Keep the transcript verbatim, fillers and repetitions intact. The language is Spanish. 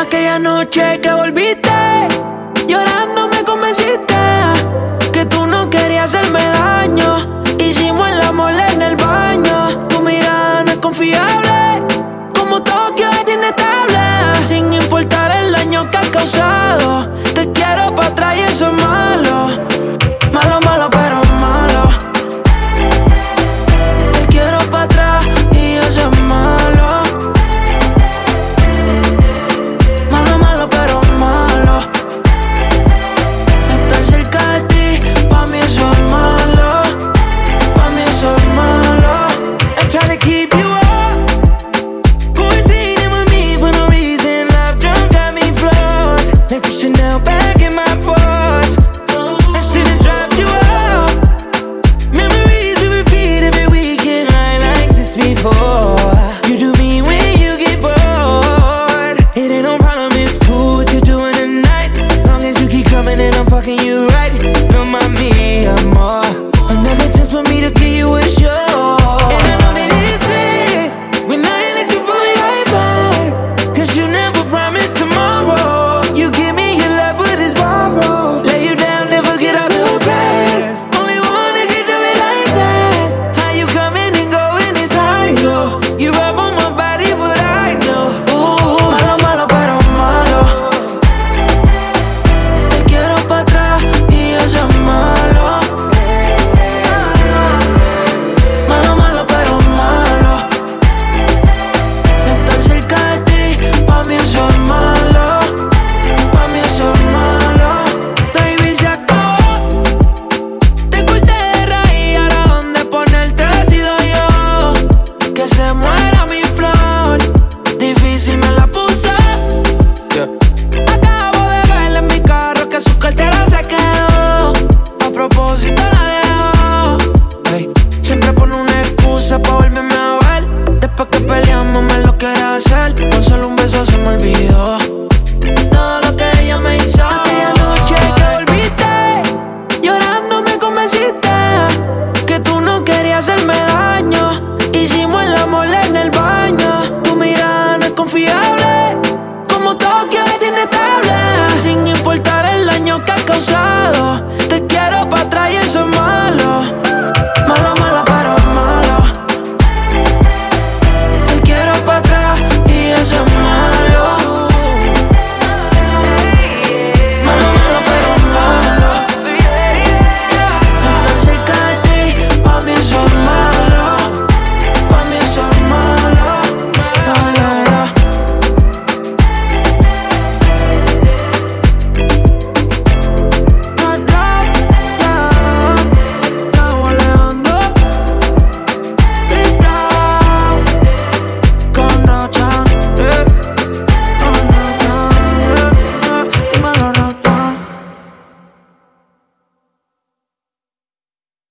Aquella noche que volviste, llorando me convenciste que tú no querías hacerme daño. Hicimos el amor en el baño. Tu mirada no es confiable, como Tokio es inestable. Sin importar el daño que has causado, te quiero pa' atrás y eso es malo. Malo, malo, pero malo. Te quiero pa' atrás y eso es malo. Malo, malo, pero malo. Estar cerca de ti, pa' mí eso es malo. Pa' mí eso es malo. I'm trying to keep you up, quarantining with me for no reason. Love drunk got me flawed, like the Chanel bag in my Porsche. I should've dropped you off. Memories we repeat every weekend. I like this before. You do me when you get bored. It ain't no problem, it's cool what you're doing tonight. Long as you keep coming and I'm fucking you right. No mami, amor. Another chance for me to give you a show. And I know that it's bad when I let you pull it right back, 'cause you never promised tomorrow. You give me your love but it's borrowed. Lay you down, never get out the past. Only one that can do it like that. How you coming and going is high, yo. You rub on my body but I know. Ooh. Malo, malo, pero malo. Te quiero pa' atrás y eso es malo. Malo, malo, pero malo. Estar cerca de ti, pa' mí eso es malo. Pa' mí eso es malo. Baby, se acabó. Te corté de raíz, ahora dónde ponerte decido yo. Que se muera mi flor, difícil me la puse. Acabo de verla en mi carro que su cartera se quedó. A propósito la dejó. Ey, siempre pone una excusa pa' volverme a ver. Después que peleamos me lo quiere hacer. Con solo un beso se me olvidó.